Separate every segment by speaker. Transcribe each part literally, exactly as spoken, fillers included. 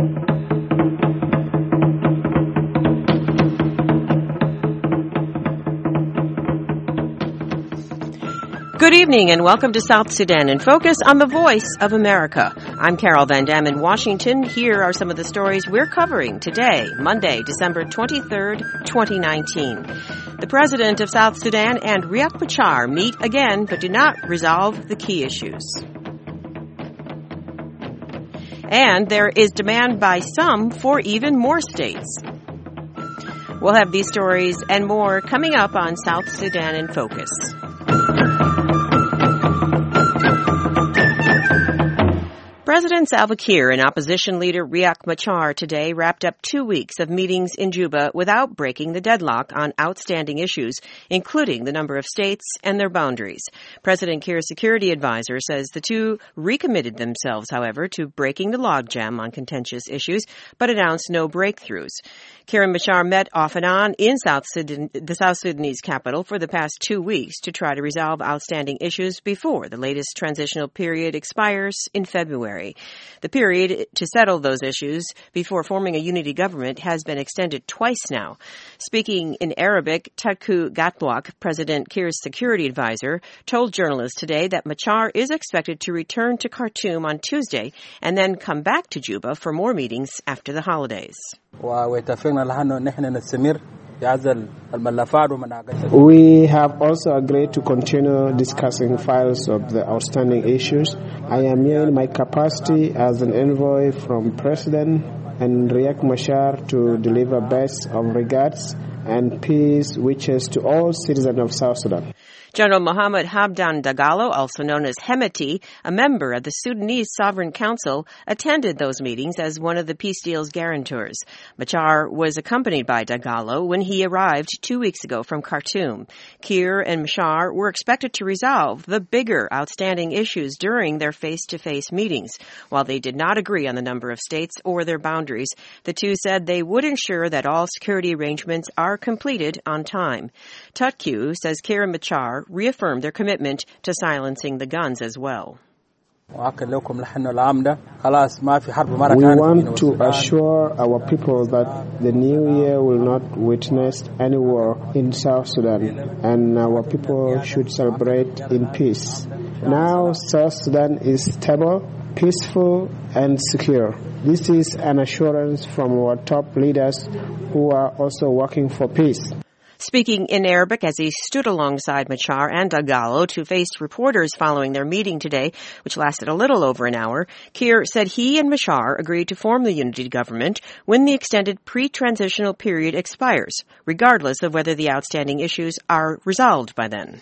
Speaker 1: Good evening and welcome to South Sudan in Focus on the Voice of America. I'm Carol Van Dam in Washington. Here are some of the stories we're covering today, Monday, December twenty-third, twenty nineteen. The president of South Sudan and Riek Machar meet again but do not resolve the key issues. And there is demand by some for even more states. We'll have these stories and more coming up on South Sudan in Focus. President Salva Kiir and opposition leader Riek Machar today wrapped up two weeks of meetings in Juba without breaking the deadlock on outstanding issues, including the number of states and their boundaries. President Kiir's security advisor says the two recommitted themselves, however, to breaking the logjam on contentious issues, but announced no breakthroughs. Kiir and Machar met off and on in South Sudan, the South Sudanese capital for the past two weeks to try to resolve outstanding issues before the latest transitional period expires in February. The period to settle those issues before forming a unity government has been extended twice now. Speaking in Arabic, Tadku Gatluak, President Kiir's security advisor, told journalists today that Machar is expected to return to Khartoum on Tuesday and then come back to Juba for more meetings after the holidays.
Speaker 2: We have also agreed to continue discussing files of the outstanding issues. I am here in my capacity as an envoy from President and Riek Machar to deliver best of regards and peace wishes to all citizens of South Sudan.
Speaker 1: General Mohammed Hamdan Dagalo, also known as Hemeti, a member of the Sudanese Sovereign Council, attended those meetings as one of the peace deal's guarantors. Machar was accompanied by Dagalo when he arrived two weeks ago from Khartoum. Kiir and Machar were expected to resolve the bigger outstanding issues during their face-to-face meetings. While they did not agree on the number of states or their boundaries, the two said they would ensure that all security arrangements are completed on time. Tutku says Kiir and Machar reaffirmed their commitment to silencing the guns as well.
Speaker 2: We want to assure our people that the new year will not witness any war in South Sudan, and our people should celebrate in peace. Now South Sudan is stable, peaceful, and secure. This is an assurance from our top leaders who are also working for peace.
Speaker 1: Speaking in Arabic as he stood alongside Machar and Dagalo to face reporters following their meeting today, which lasted a little over an hour, Kiir said he and Machar agreed to form the unity government when the extended pre-transitional period expires, regardless of whether the outstanding issues are resolved by then.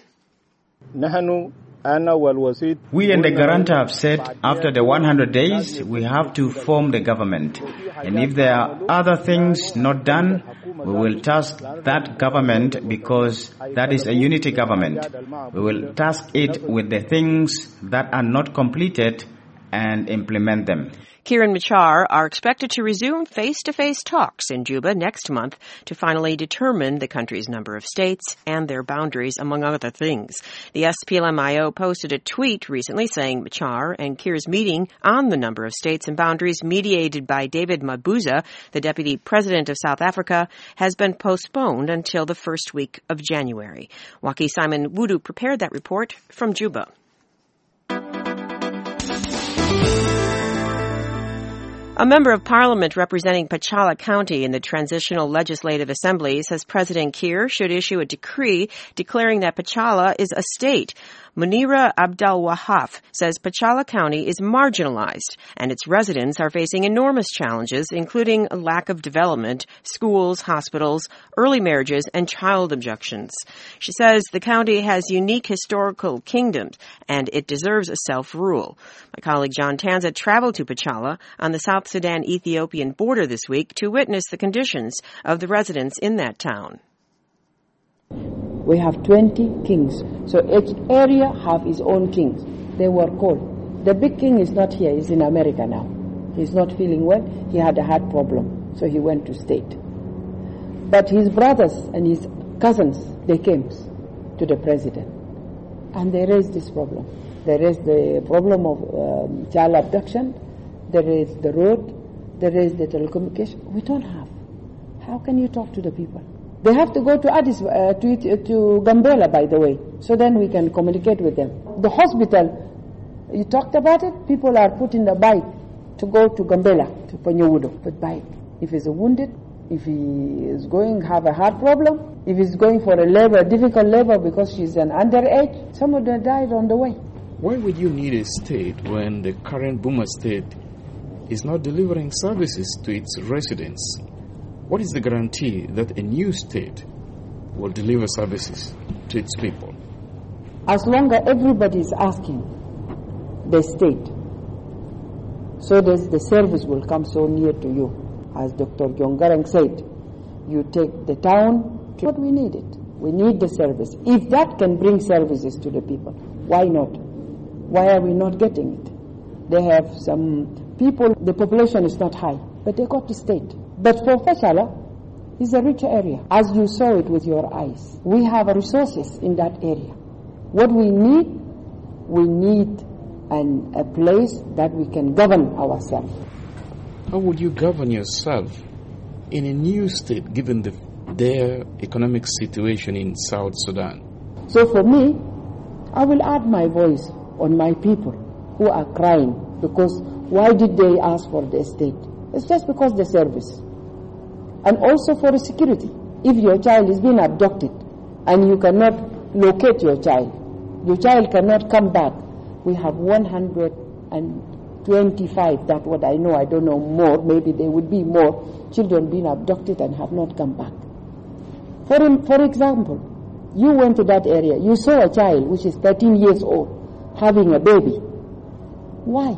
Speaker 3: We and the guarantor have said after the one hundred days we have to form the government. And if there are other things not done, we will task that government because that is a unity government. We will task it with the things that are not completed and implement them.
Speaker 1: Kiir and Machar are expected to resume face-to-face talks in Juba next month to finally determine the country's number of states and their boundaries, among other things. The S P L M I O posted a tweet recently saying Machar and Kiir's meeting on the number of states and boundaries mediated by David Mabuza, the deputy president of South Africa, has been postponed until the first week of January. Waki Simon Wudu prepared that report from Juba. A member of parliament representing Pachala County in the Transitional Legislative Assembly says President Kiir should issue a decree declaring that Pachala is a state. Munira Abdel Wahaf says Pachala County is marginalized and its residents are facing enormous challenges, including a lack of development, schools, hospitals, early marriages, and child abductions. She says the county has unique historical kingdoms and it deserves a self-rule. My colleague John Tanza traveled to Pachala on the South Sudan-Ethiopian border this week to witness the conditions of the residents in that town.
Speaker 4: We have twenty kings. So each area have its own kings. They were called. The big king is not here. He's in America now. He's not feeling well. He had a heart problem. So he went to state. But his brothers and his cousins, they came to the president. And they raised this problem. There is the problem of um, child abduction. There is the road. They raise the telecommunication. We don't have. How can you talk to the people? They have to go to Addis, uh, to, to Gambela, by the way, so then we can communicate with them. The hospital, you talked about it, people are put in the bike to go to Gambela, to Panyawudo, but bike. If he's wounded, if he is going to have a heart problem, if he's going for a labor, difficult labor because she's an underage, somebody died on the way.
Speaker 5: Why would you need a state when the current Boma state is not delivering services to its residents? What is the guarantee that a new state will deliver services to its people?
Speaker 4: As long as everybody is asking the state, so that the service will come so near to you. As Doctor Gyongarang said, you take the town to what we need it. We need the service. If that can bring services to the people, why not? Why are we not getting it? They have some people, the population is not high, but they got the state. But for Fashala, it's a rich area. As you saw it with your eyes, we have resources in that area. What we need, we need an, a place that we can govern ourselves.
Speaker 5: How would you govern yourself in a new state given the, their economic situation in South Sudan?
Speaker 4: So for me, I will add my voice on my people who are crying because why did they ask for the state? It's just because the service. And also for the security. If your child is being abducted and you cannot locate your child, your child cannot come back. We have one hundred twenty-five, that's what I know, I don't know more, maybe there would be more children being abducted and have not come back. For, for example, you went to that area, you saw a child which is thirteen years old having a baby. Why?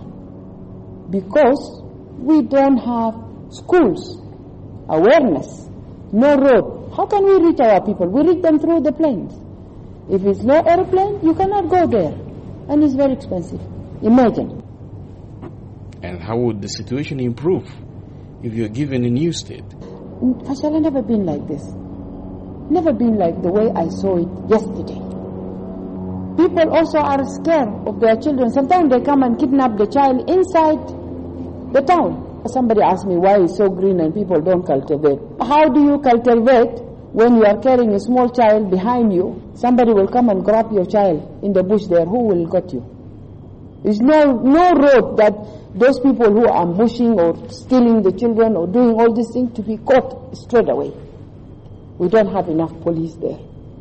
Speaker 4: Because we don't have schools, awareness, no road. How can we reach our people? We reach them through the planes. If it's no airplane, you cannot go there. And it's very expensive. Imagine.
Speaker 5: And how would the situation improve if you're given a new state?
Speaker 4: Fashala never been like this. Never been like the way I saw it yesterday. People also are scared of their children. Sometimes they come and kidnap the child inside the town. Somebody asked me why it's so green and people don't cultivate. How do you cultivate when you are carrying a small child behind you? Somebody will come and grab your child in the bush there. Who will get you? There's no, no road that those people who are ambushing or stealing the children or doing all these things to be caught straight away. We don't have enough police there.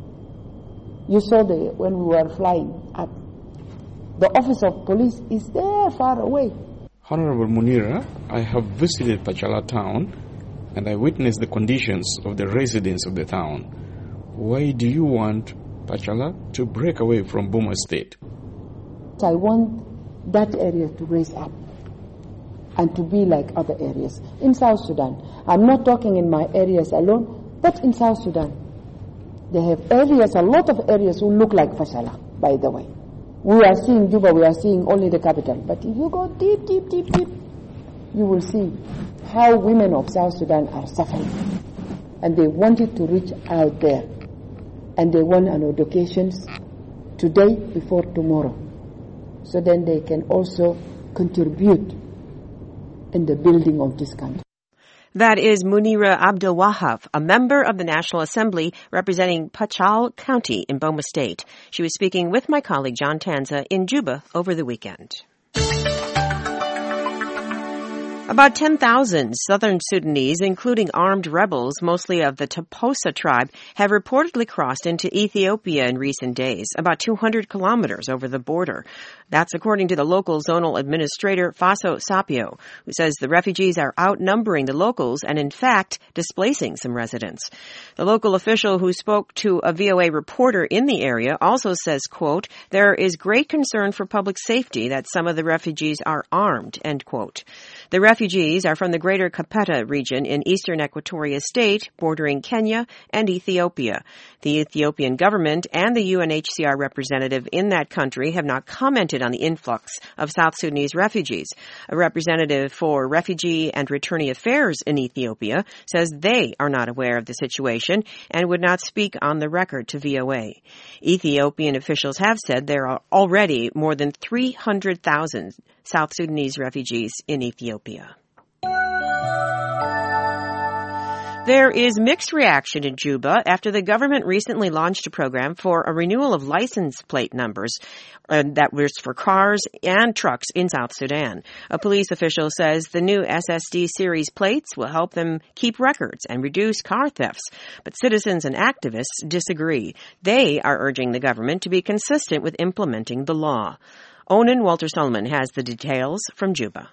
Speaker 4: You saw the when we were flying up. The office of police is there far away.
Speaker 5: Honorable Munira, I have visited Pachala town and I witnessed the conditions of the residents of the town. Why do you want Pachala to break away from Boma State?
Speaker 4: I want that area to raise up and to be like other areas. In South Sudan, I'm not talking in my areas alone, but in South Sudan. They have areas, a lot of areas who look like Fashala, by the way. We are seeing Juba, we are seeing only the capital. But if you go deep, deep, deep, deep, you will see how women of South Sudan are suffering. And they wanted to reach out there. And they want an education today before tomorrow. So then they can also contribute in the building of this country.
Speaker 1: That is Munira Abdul Wahab, a member of the National Assembly representing Pachal County in Boma State. She was speaking with my colleague John Tanza in Juba over the weekend. About ten thousand southern Sudanese, including armed rebels, mostly of the Toposa tribe, have reportedly crossed into Ethiopia in recent days, about two hundred kilometers over the border. That's according to the local zonal administrator, Faso Sapio, who says the refugees are outnumbering the locals and, in fact, displacing some residents. The local official who spoke to a V O A reporter in the area also says, quote, there is great concern for public safety that some of the refugees are armed, end quote. The refugees are from the greater Kapeta region in eastern Equatoria State, bordering Kenya and Ethiopia. The Ethiopian government and the U N H C R representative in that country have not commented on the influx of South Sudanese refugees. A representative for Refugee and Returnee Affairs in Ethiopia says they are not aware of the situation and would not speak on the record to V O A. Ethiopian officials have said there are already more than three hundred thousand South Sudanese refugees in Ethiopia. There is mixed reaction in Juba after the government recently launched a program for a renewal of license plate numbers uh, that was for cars and trucks in South Sudan. A police official says the new S S D series plates will help them keep records and reduce car thefts. But citizens and activists disagree. They are urging the government to be consistent with implementing the law. Onan Walter Solomon has the details from Juba.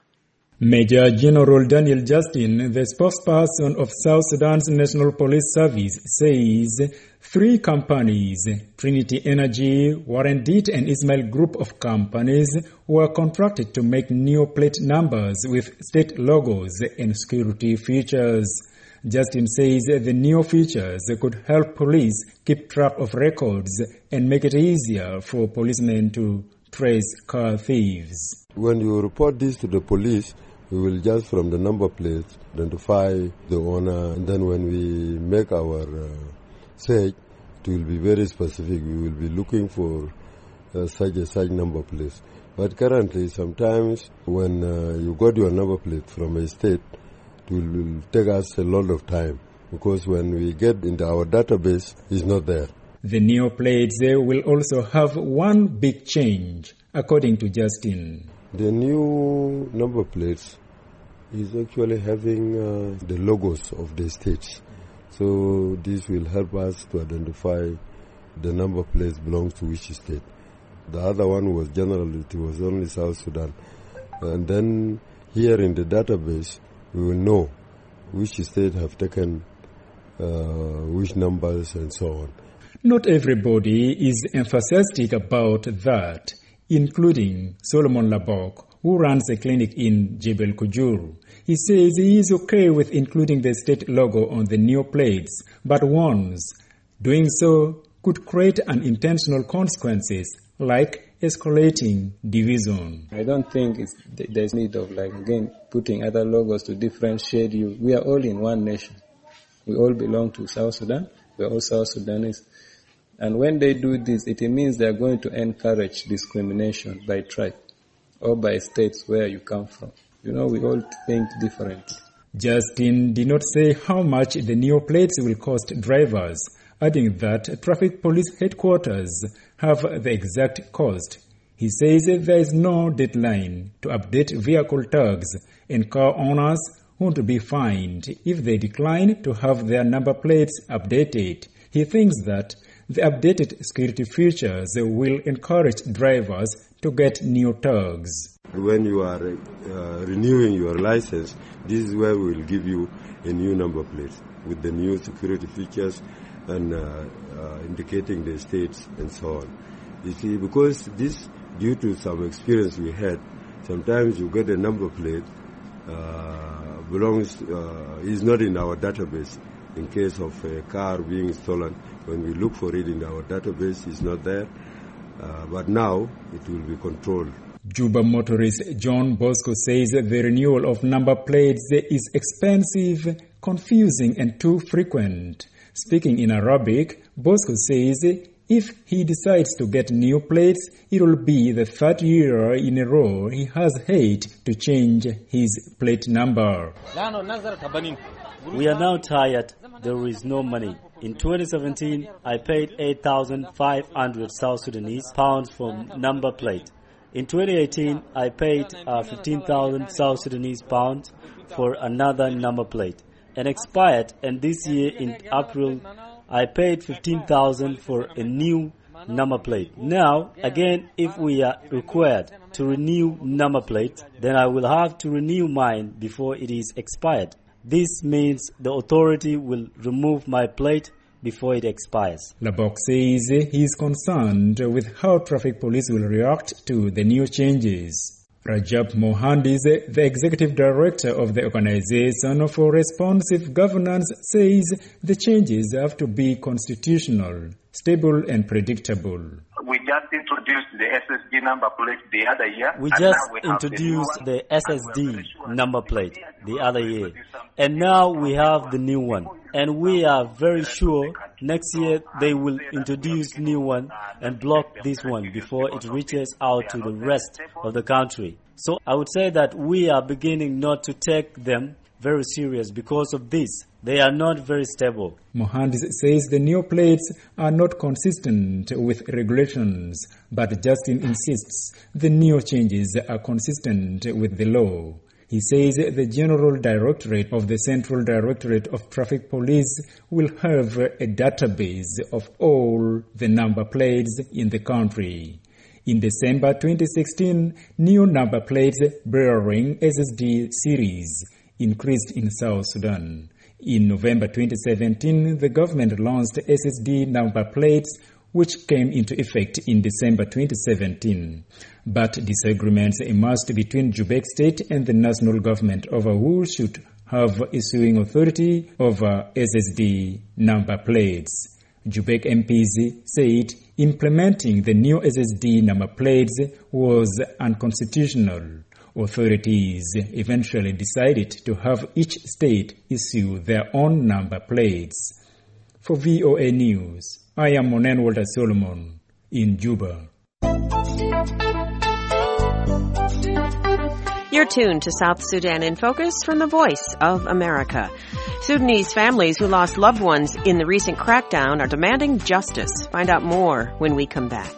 Speaker 6: Major General Daniel Justin, the spokesperson of South Sudan's National Police Service, says three companies, Trinity Energy, Warren Deet and Ismail Group of companies, were contracted to make new plate numbers with state logos and security features. Justin says the new features could help police keep track of records and make it easier for policemen to trace car thieves.
Speaker 7: When you report this to the police, we will just from the number plates identify the owner, and then when we make our uh, search, it will be very specific. We will be looking for uh, such a such number plates. But currently, sometimes when uh, you got your number plate from a state, it will, will take us a lot of time because when we get into our database, it's not there.
Speaker 6: The new plates will also have one big change, according to Justin.
Speaker 7: The new number plates is actually having uh, the logos of the states. So this will help us to identify the number plates belongs to which state. The other one was general, it was only South Sudan. And then here in the database, we will know which state have taken uh, which numbers and so on.
Speaker 6: Not everybody is enthusiastic about that, including Solomon Labok, who runs a clinic in Jebel Kujur. He says he is okay with including the state logo on the new plates, but warns doing so could create unintentional consequences like escalating division.
Speaker 8: I don't think it's, there's need of, like, again, putting other logos to differentiate you. We are all in one nation. We all belong to South Sudan. We are all South Sudanese. And when they do this, it means they are going to encourage discrimination by tribe or by states where you come from. You know, we all think differently.
Speaker 6: Justin did not say how much the new plates will cost drivers, adding that traffic police headquarters have the exact cost. He says there is no deadline to update vehicle tags, and car owners won't be fined if they decline to have their number plates updated. He thinks that the updated security features will encourage drivers to get new tags.
Speaker 7: When you are uh, renewing your license, this is where we will give you a new number plate with the new security features and uh, uh, indicating the states and so on. You see, because this, due to some experience we had, sometimes you get a number plate uh, belongs uh, is not in our database. In case of a car being stolen, when we look for it in our database, it's not there. Uh, but now it will be controlled.
Speaker 6: Juba motorist John Bosco says the renewal of number plates is expensive, confusing and too frequent. Speaking in Arabic, Bosco says if he decides to get new plates, it will be the third year in a row he has had to change his plate number.
Speaker 9: We are now tired. There is no money. In twenty seventeen, I paid eight thousand five hundred South Sudanese pounds for number plate. In twenty eighteen, I paid uh, fifteen thousand South Sudanese pounds for another number plate. And expired, and this year in April, I paid fifteen thousand for a new number plate. Now, again, if we are required to renew number plate, then I will have to renew mine before it is expired. This means the authority will remove my plate before it expires.
Speaker 6: Labok says he is concerned with how traffic police will react to the new changes. Rajab Mohandis, the executive director of the Organization for Responsive Governance, says the changes have to be constitutional, stable and predictable.
Speaker 10: We just introduced the S S D number plate the other year.
Speaker 9: We just we introduced the, the S S D number plate the other year. And now we have the new one. And we are very sure next year they will introduce new one and block this one before it reaches out to the rest of the country. So I would say that we are beginning not to take them very serious because of this. They are not very stable.
Speaker 6: Mohandis says the new plates are not consistent with regulations, but Justin insists the new changes are consistent with the law. He says the General Directorate of the Central Directorate of Traffic Police will have a database of all the number plates in the country. In December twenty sixteen, new number plates bearing S S D series increased in South Sudan. In November twenty seventeen, the government launched S S D number plates, which came into effect in December twenty seventeen. But disagreements emerged between Jubek State and the national government over who should have issuing authority over S S D number plates. Jubek M Ps said implementing the new S S D number plates was unconstitutional. Authorities eventually decided to have each state issue their own number plates. For V O A News, I am Monen Walter Solomon in Juba.
Speaker 1: You're tuned to South Sudan in Focus from the Voice of America. Sudanese families who lost loved ones in the recent crackdown are demanding justice. Find out more when we come back.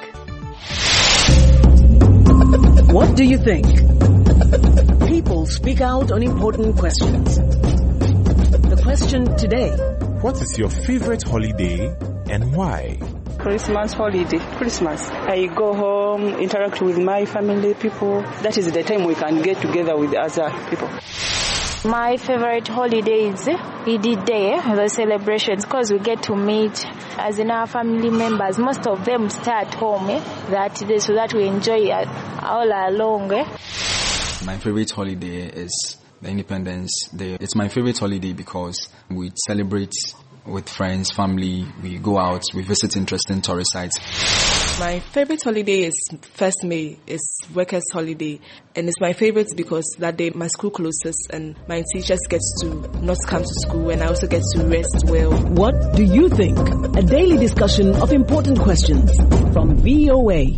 Speaker 11: What do you think? People speak out on important questions. The question today:
Speaker 12: what is your favorite holiday and why?
Speaker 13: Christmas holiday. Christmas. I go home, interact with my family people. That is the time we can get together with other people.
Speaker 14: My favorite holiday is Eid Day, the celebrations, because we get to meet as in our family members. Most of them stay at home eh, that day, so that we enjoy it all along. Eh.
Speaker 15: My favorite holiday is the Independence Day. It's my favorite holiday because we celebrate with friends, family, we go out, we visit interesting tourist sites.
Speaker 16: My favorite holiday is First May, it's workers' holiday, and it's my favorite because that day my school closes and my teachers get to not come to school and I also get to rest well.
Speaker 11: What do you think? A daily discussion of important questions from V O A.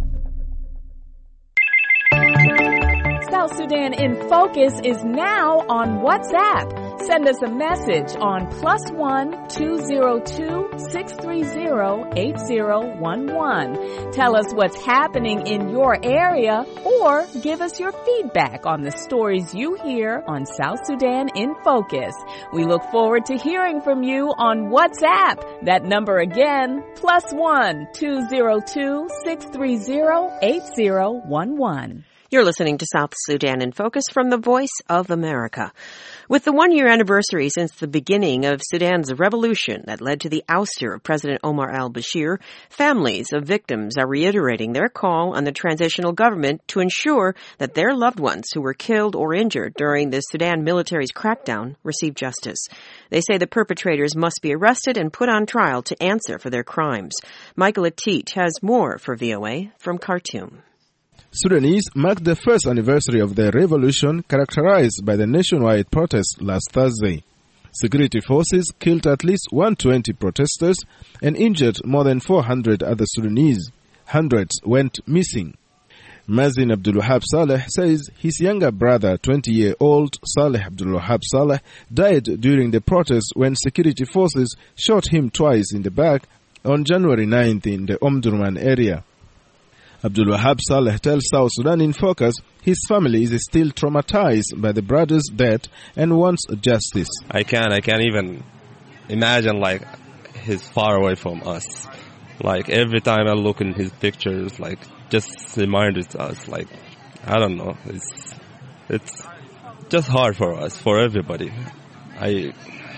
Speaker 17: South Sudan in Focus is now on WhatsApp. Send us a message on plus one two zero two six three zero eight zero one one. Tell us what's happening in your area or give us your feedback on the stories you hear on South Sudan in Focus. We look forward to hearing from you on WhatsApp. That number again, plus one two zero two six three zero eight zero one one.
Speaker 1: You're listening to South Sudan in Focus from the Voice of America. With the one-year anniversary since the beginning of Sudan's revolution that led to the ouster of President Omar al-Bashir, families of victims are reiterating their call on the transitional government to ensure that their loved ones who were killed or injured during the Sudan military's crackdown receive justice. They say the perpetrators must be arrested and put on trial to answer for their crimes. Michael Atit has more for V O A from Khartoum.
Speaker 18: Sudanese marked the first anniversary of their revolution, characterized by the nationwide protest last Thursday. Security forces killed at least one hundred twenty protesters and injured more than four hundred other Sudanese. Hundreds went missing. Mazin Abdulwahab Saleh says his younger brother, twenty-year-old Saleh Abdulwahab Saleh, died during the protest when security forces shot him twice in the back on January ninth in the Omdurman area. Abdulwahab Saleh tells South Sudan in Focus his family is still traumatized by the brother's death and wants justice.
Speaker 19: I can't, I can't even imagine like he's far away from us. Like every time I look in his pictures, like just reminds us, like I don't know, it's it's just hard for us, for everybody. I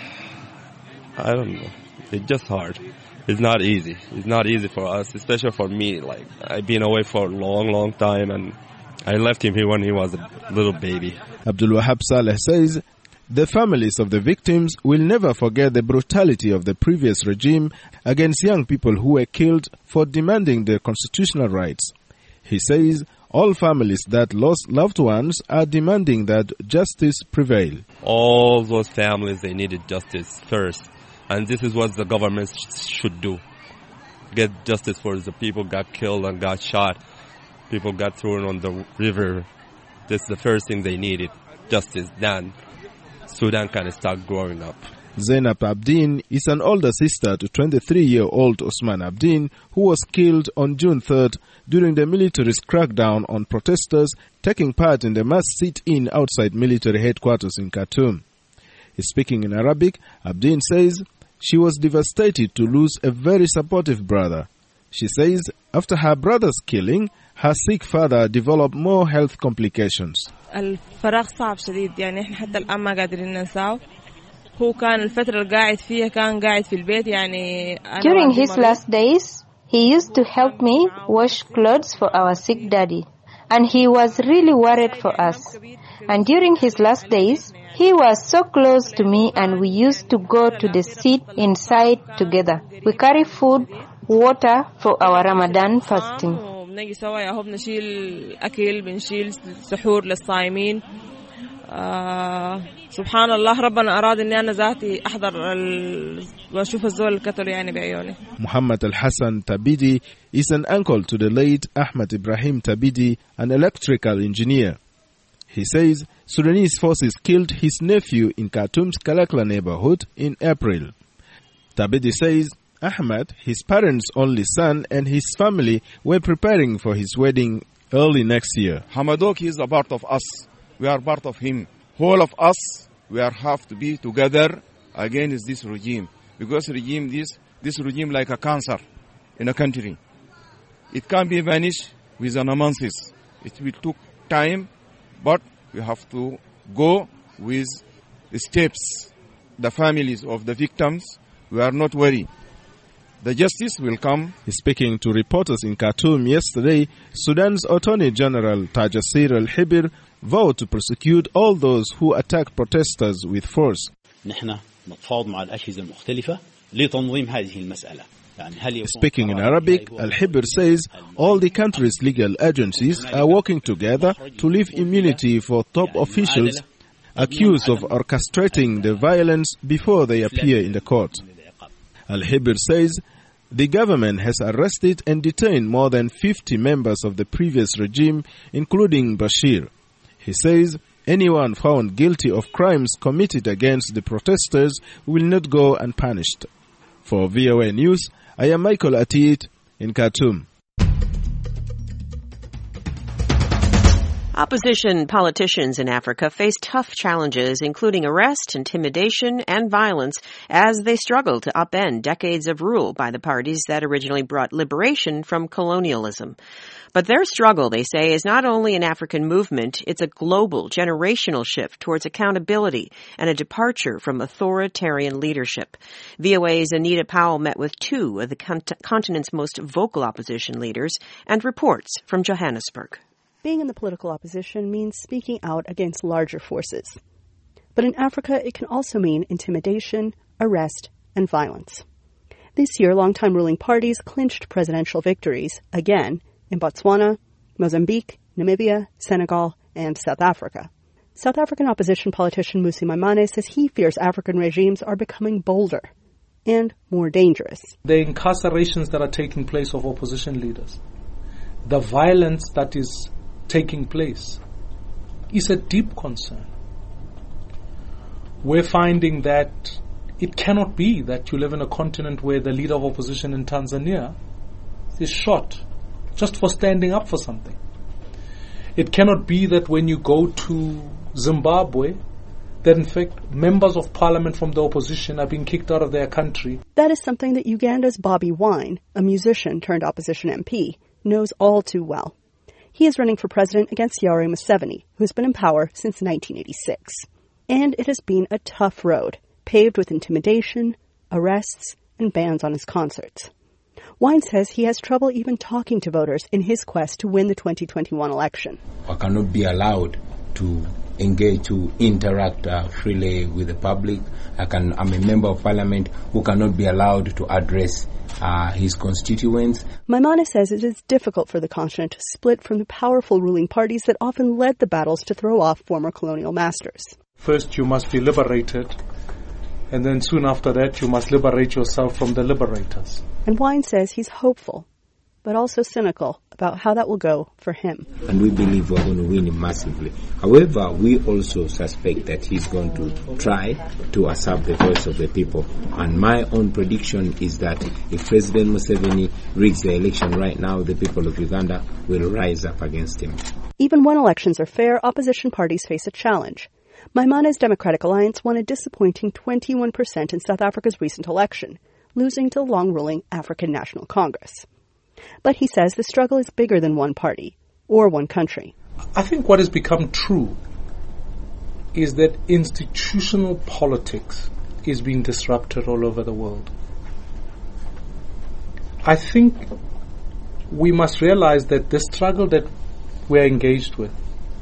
Speaker 19: I don't know, it's just hard. It's not easy. It's not easy for us, especially for me. Like, I've been away for a long, long time, and I left him here when he was a little baby.
Speaker 18: Abdulwahab Saleh says the families of the victims will never forget the brutality of the previous regime against young people who were killed for demanding their constitutional rights. He says all families that lost loved ones are demanding that justice prevail.
Speaker 19: All those families, they needed justice first. And this is what the government should do. Get justice for the people got killed and got shot. People got thrown on the river. That's the first thing they needed. Justice. Then Sudan can start growing up.
Speaker 18: Zainab Abdin is an older sister to twenty-three-year-old Osman Abdin, who was killed on June third during the military's crackdown on protesters taking part in the mass sit-in outside military headquarters in Khartoum. Speaking in Arabic, Abdin says she was devastated to lose a very supportive brother. She says after her brother's killing, her sick father developed more health complications.
Speaker 16: الفراغ صعب شديد يعني إحنا حتى الآن ما قادرين ننساه. هو كان الفترة اللي قاعد فيها كان قاعد في البيت يعني.
Speaker 20: During his last days, he used to help me wash clothes for our sick daddy, and he was really worried for us. And during his last days, he was so close to me, and we used to go to the sit inside together. We carry food, water for our Ramadan fasting.
Speaker 16: بنجي سوا يا هو بنشيل أكل بنشيل سحور للصائمين. آه سبحان الله ربنا أراد إني أنا ذاتي أحضر ال... وأشوف الزول القتل يعني بعيوني.
Speaker 18: Muhammad Al-Hassan Tabidi is an uncle to the late Ahmed Ibrahim Tabidi, an electrical engineer. He says Sudanese forces killed his nephew in Khartoum's Kalakla neighborhood in April. Tabidi says Ahmed, his parents' only son, and his family were preparing for his wedding early next year.
Speaker 21: Hamadoki is a part of us. We are part of him. All of us, we are have to be together against this regime. Because regime, this, this regime like a cancer in a country. It can't be vanished within a month. It will take time, but we have to go with steps. The families of the victims, we are not worried. The justice will come.
Speaker 18: Speaking to reporters in Khartoum yesterday, Sudan's Attorney General Tajasir Al-Hibir vowed to prosecute all those who attack protesters with force. Speaking in Arabic, Al-Hibir says all the country's legal agencies are working together to leave immunity for top officials accused of orchestrating the violence before they appear in the court. Al-Hibir says the government has arrested and detained more than fifty members of the previous regime, including Bashir. He says anyone found guilty of crimes committed against the protesters will not go unpunished. For V O A News, I am Michael Atiit in Khartoum.
Speaker 1: Opposition politicians in Africa face tough challenges, including arrest, intimidation, and violence, as they struggle to upend decades of rule by the parties that originally brought liberation from colonialism. But their struggle, they say, is not only an African movement, it's a global, generational shift towards accountability and a departure from authoritarian leadership. V O A's Anita Powell met with two of the cont- continent's most vocal opposition leaders and reports from Johannesburg.
Speaker 22: Being in the political opposition means speaking out against larger forces. But in Africa, it can also mean intimidation, arrest, and violence. This year, longtime ruling parties clinched presidential victories, again, in Botswana, Mozambique, Namibia, Senegal, and South Africa. South African opposition politician Mmusi Maimane says he fears African regimes are becoming bolder and more dangerous.
Speaker 23: The incarcerations that are taking place of opposition leaders, the violence that is taking place is a deep concern. We're finding that it cannot be that you live in a continent where the leader of opposition in Tanzania is shot just for standing up for something. It cannot be that when you go to Zimbabwe, that in fact members of parliament from the opposition are being kicked out of their country.
Speaker 22: That is something that Uganda's Bobby Wine, a musician turned opposition M P, knows all too well. He is running for president against Yoweri Museveni, who has been in power since nineteen eighty-six. And it has been a tough road, paved with intimidation, arrests, and bans on his concerts. Wine says he has trouble even talking to voters in his quest to win the twenty twenty-one election.
Speaker 24: I cannot be allowed to engage, to interact uh, freely with the public. I can, I'm a member of parliament who cannot be allowed to address uh, his constituents.
Speaker 22: Maimane says it is difficult for the continent to split from the powerful ruling parties that often led the battles to throw off former colonial masters.
Speaker 23: First you must be liberated, and then soon after that you must liberate yourself from the liberators.
Speaker 22: And Wine says he's hopeful but also cynical about how that will go for him.
Speaker 24: And we believe we're going to win him massively. However, we also suspect that he's going to try to usurp the voice of the people. And my own prediction is that if President Museveni rigs the election right now, the people of Uganda will rise up against him.
Speaker 22: Even when elections are fair, opposition parties face a challenge. Maimana's Democratic Alliance won a disappointing twenty-one percent in South Africa's recent election, losing to the long-ruling African National Congress. But he says the struggle is bigger than one party or one country.
Speaker 23: I think what has become true is that institutional politics is being disrupted all over the world. I think we must realize that the struggle that we're engaged with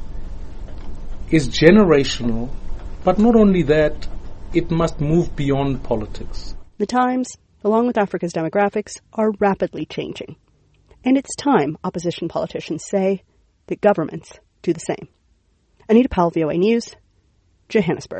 Speaker 23: is generational, but not only that, it must move beyond politics.
Speaker 22: The times, along with Africa's demographics, are rapidly changing. And it's time, opposition politicians say, that governments do the same. Anita Powell, V O A News, Johannesburg.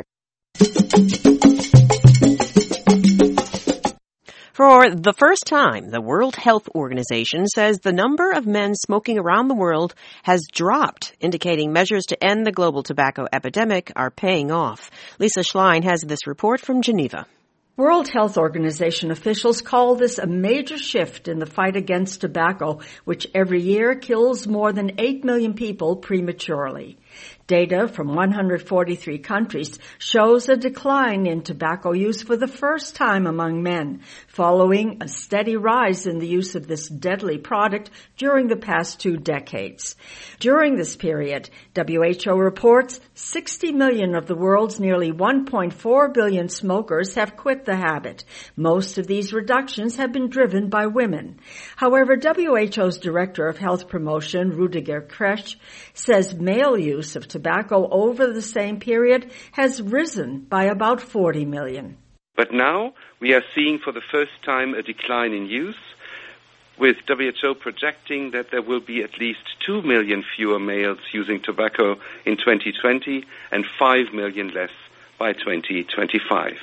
Speaker 1: For the first time, the World Health Organization says the number of men smoking around the world has dropped, indicating measures to end the global tobacco epidemic are paying off. Lisa Schlein has this report from Geneva.
Speaker 2: World Health Organization officials call this a major shift in the fight against tobacco, which every year kills more than eight million people prematurely. Data from one hundred forty-three countries shows a decline in tobacco use for the first time among men, following a steady rise in the use of this deadly product during the past two decades. During this period, W H O reports sixty million of the world's nearly one point four billion smokers have quit the habit. Most of these reductions have been driven by women. However, W H O's Director of Health Promotion, Rudiger Kresch, says male use of tobacco over the same period has risen by about forty million.
Speaker 3: But now we are seeing for the first time a decline in use, with W H O projecting that there will be at least two million fewer males using tobacco in twenty twenty and five million less by twenty twenty-five.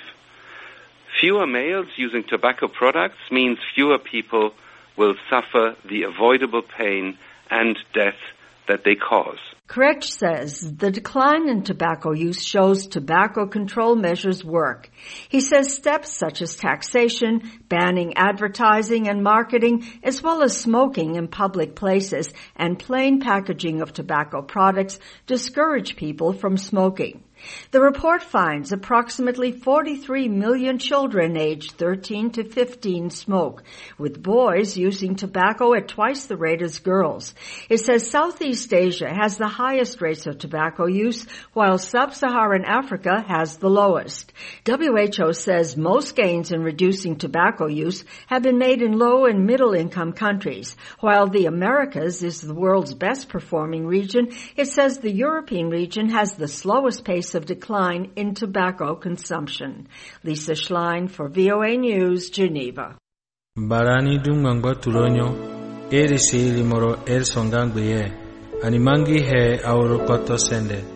Speaker 3: Fewer males using tobacco products means fewer people will suffer the avoidable pain and death that they cause.
Speaker 2: Kresch says the decline in tobacco use shows tobacco control measures work. He says steps such as taxation, banning advertising and marketing, as well as smoking in public places and plain packaging of tobacco products discourage people from smoking. The report finds approximately forty-three million children aged thirteen to fifteen smoke, with boys using tobacco at twice the rate as girls. It says Southeast Asia has the highest rates of tobacco use, while Sub-Saharan Africa has the lowest. W H O says most gains in reducing tobacco use have been made in low and middle income countries. While the Americas is the world's best performing region, it says the European region has the slowest pace of decline in tobacco consumption. Lisa Schlein for V O A News, Geneva.
Speaker 4: Barani dumangba turonyo, eri seili moro el songangbe animangi he aurokoto sende.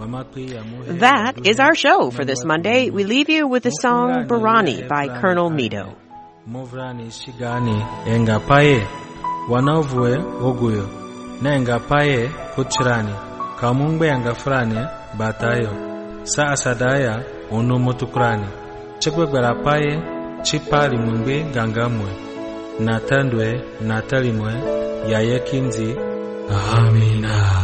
Speaker 1: That is our show for this Monday. We leave you with the song Barani by Colonel Mido.
Speaker 4: Movrani shigani engapaye wanovwe oguyo na engapaye kuchirani kamungbe engafrani batayo sa asadaya ono motukrani chekwegbera paye chipali mungbe gangamwe natandwe natalimwe yayekinzi amina.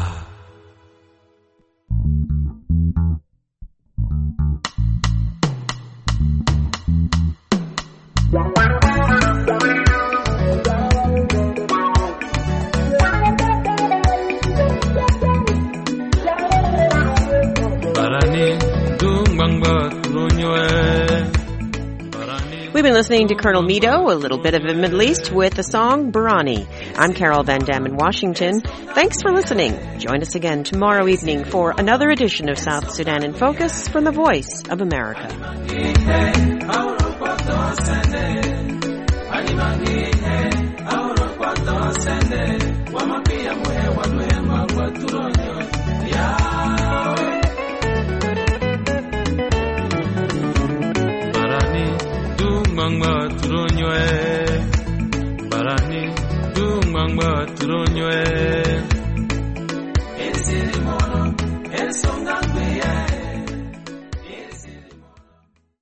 Speaker 1: We've been listening to Colonel Mido, a little bit of the Middle East, with the song Barani. I'm Carol Van Dam in Washington. Thanks for listening. Join us again tomorrow evening for another edition of South Sudan in Focus from the Voice of America.
Speaker 4: Mangma turonyo e barani Dumangba Turonyo,
Speaker 5: Esiri Mono, El Songa.